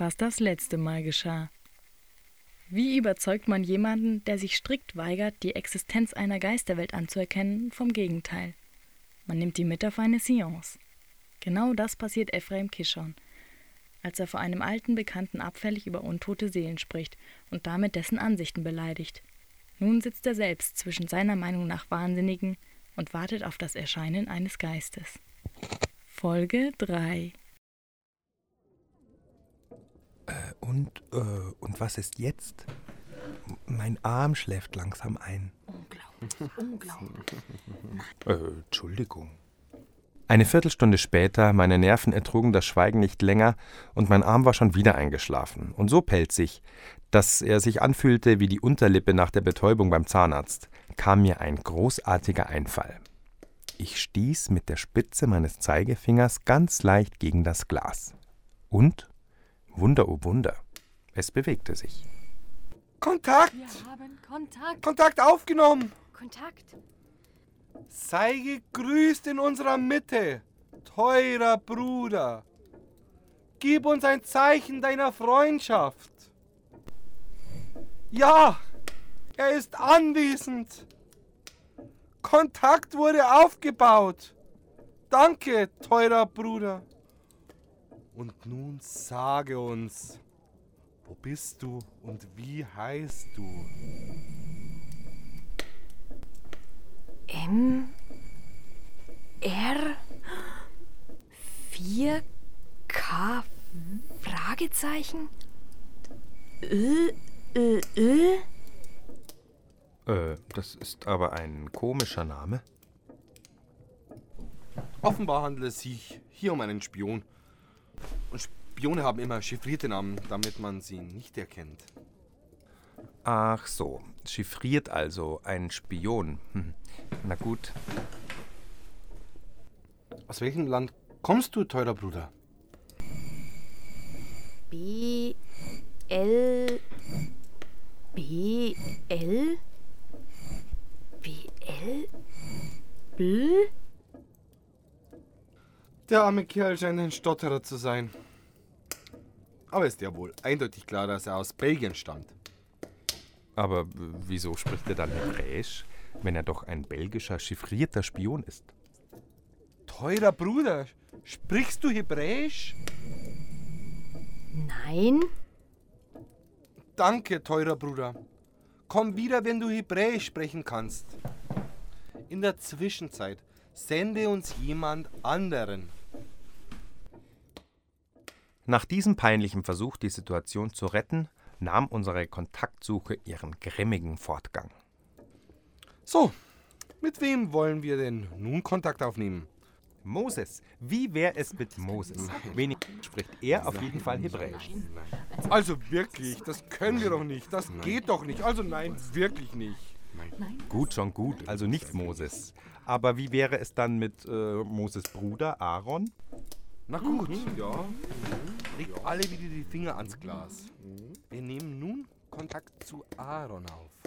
was das letzte Mal geschah. Wie überzeugt man jemanden, der sich strikt weigert, die Existenz einer Geisterwelt anzuerkennen, vom Gegenteil? Man nimmt ihn mit auf eine Seance. Genau das passiert Ephraim Kishon, als er vor einem alten Bekannten abfällig über untote Seelen spricht und damit dessen Ansichten beleidigt. Nun sitzt er selbst zwischen seiner Meinung nach Wahnsinnigen und wartet auf das Erscheinen eines Geistes. Folge 3. Und was ist jetzt? Mein Arm schläft langsam ein. Unglaublich. Entschuldigung. Eine Viertelstunde später, meine Nerven ertrugen das Schweigen nicht länger und mein Arm war schon wieder eingeschlafen und so pelzig, dass er sich anfühlte wie die Unterlippe nach der Betäubung beim Zahnarzt, kam mir ein großartiger Einfall. Ich stieß mit der Spitze meines Zeigefingers ganz leicht gegen das Glas. Und, Wunder oh Wunder, es bewegte sich. Kontakt! Wir haben Kontakt. Kontakt aufgenommen! Kontakt. Sei gegrüßt in unserer Mitte, teurer Bruder. Gib uns ein Zeichen deiner Freundschaft. Ja, er ist anwesend. Kontakt wurde aufgebaut. Danke, teurer Bruder. Und nun sage uns, wo bist du und wie heißt du? R 4K Fragezeichen? Das ist aber ein komischer Name. Offenbar handelt es sich hier um einen Spion. Und Spione haben immer chiffrierte Namen, damit man sie nicht erkennt. Ach so, chiffriert also, ein Spion. Na gut. Aus welchem Land kommst du, teurer Bruder? B L B L B L B? Der arme Kerl scheint ein Stotterer zu sein. Aber ist ja wohl eindeutig klar, dass er aus Belgien stammt. Aber wieso spricht er dann Hebräisch, wenn er doch ein belgischer chiffrierter Spion ist? Teurer Bruder, sprichst du Hebräisch? Nein. Danke, teurer Bruder. Komm wieder, wenn du Hebräisch sprechen kannst. In der Zwischenzeit sende uns jemand anderen. Nach diesem peinlichen Versuch, die Situation zu retten, nahm unsere Kontaktsuche ihren grimmigen Fortgang. So, mit wem wollen wir denn nun Kontakt aufnehmen? Moses, wie wäre es mit Moses? Wenigstens spricht er auf jeden Fall Hebräisch. Also wirklich, das können wir doch nicht. Das geht doch nicht. Also nein, wirklich nicht. Gut, schon gut, also nicht Moses. Aber wie wäre es dann mit Moses Bruder Aaron? Na gut, ja. Legt alle wieder die Finger ans Glas. Wir nehmen nun Kontakt zu Aaron auf.